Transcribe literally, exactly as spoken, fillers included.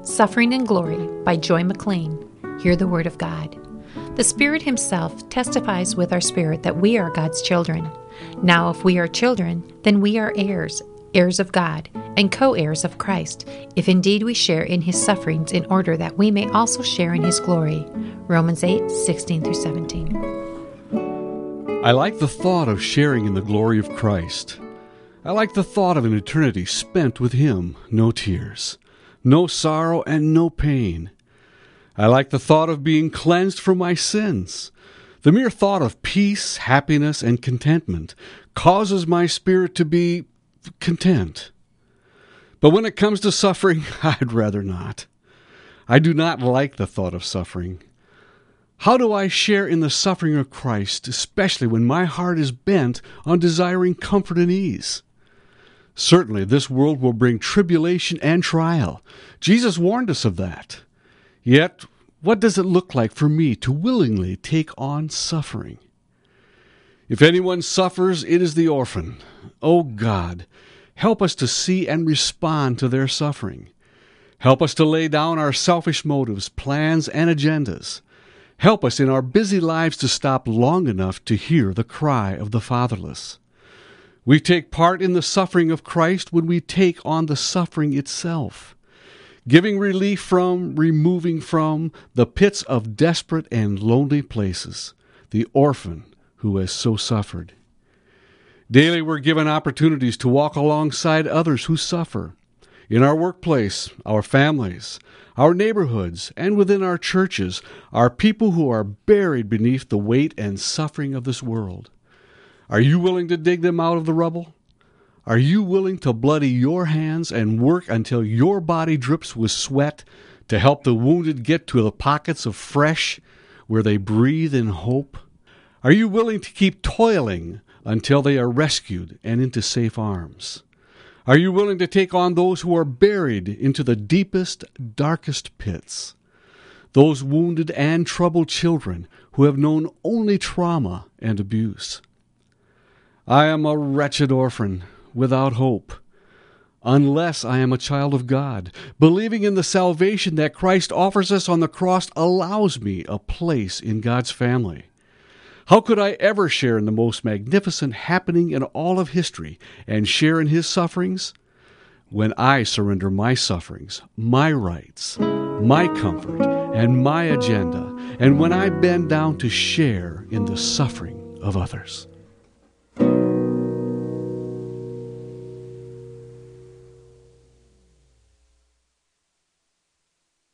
Suffering and Glory by Joy McLean. Hear the Word of God. The Spirit Himself testifies with our spirit that we are God's children. Now, if we are children, then we are heirs, heirs of God, and co-heirs of Christ, if indeed we share in His sufferings, in order that we may also share in His glory. Romans eight, sixteen through seventeen. I like the thought of sharing in the glory of Christ. I like the thought of an eternity spent with Him, no tears, no sorrow, and no pain. I like the thought of being cleansed from my sins. The mere thought of peace, happiness, and contentment causes my spirit to be content. But when it comes to suffering, I'd rather not. I do not like the thought of suffering. How do I share in the suffering of Christ, especially when my heart is bent on desiring comfort and ease? Certainly, this world will bring tribulation and trial. Jesus warned us of that. Yet, what does it look like for me to willingly take on suffering? If anyone suffers, it is the orphan. Oh God, help us to see and respond to their suffering. Help us to lay down our selfish motives, plans, and agendas. Help us in our busy lives to stop long enough to hear the cry of the fatherless. We take part in the suffering of Christ when we take on the suffering itself, giving relief from, removing from the pits of desperate and lonely places, the orphan who has so suffered. Daily we're given opportunities to walk alongside others who suffer, in our workplace, our families, our neighborhoods, and within our churches are people who are buried beneath the weight and suffering of this world. Are you willing to dig them out of the rubble? Are you willing to bloody your hands and work until your body drips with sweat to help the wounded get to the pockets of fresh where they breathe in hope? Are you willing to keep toiling until they are rescued and into safe arms? Are you willing to take on those who are buried into the deepest, darkest pits? Those wounded and troubled children who have known only trauma and abuse. I am a wretched orphan without hope, unless I am a child of God. Believing in the salvation that Christ offers us on the cross allows me a place in God's family. How could I ever share in the most magnificent happening in all of history and share in His sufferings? When I surrender my sufferings, my rights, my comfort, and my agenda, and when I bend down to share in the suffering of others.